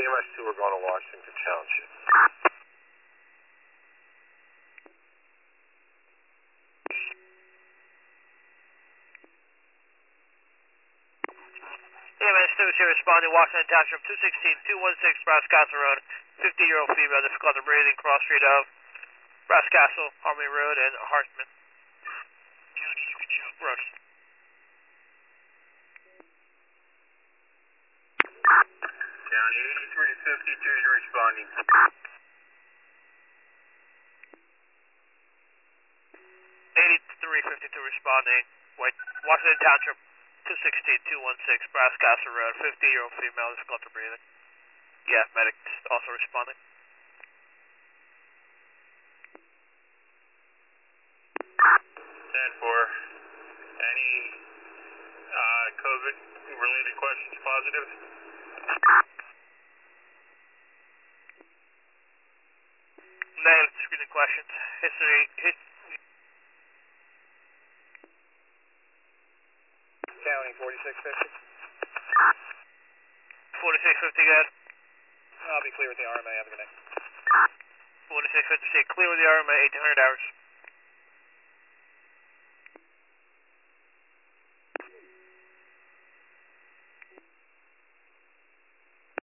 EMS 2, we're going to Washington Township. EMS 2 is here responding, Washington Township, 216-216 Brass Castle Road, 50-year-old female, difficulty breathing, cross street of Brass Castle, Harmony Road, and Hartman Road. County 8352 is responding. 8352 responding, Washington Township, 216-216 Brass Castle Road, 50-year-old female, difficulty breathing. Yeah, medic also responding. 10-4. Any COVID-related questions positive? Negative screening questions. History. County 4650. 4650, good. I'll be clear with the RMA. Have a good night. 4650, clear with the RMA, 1800 hours.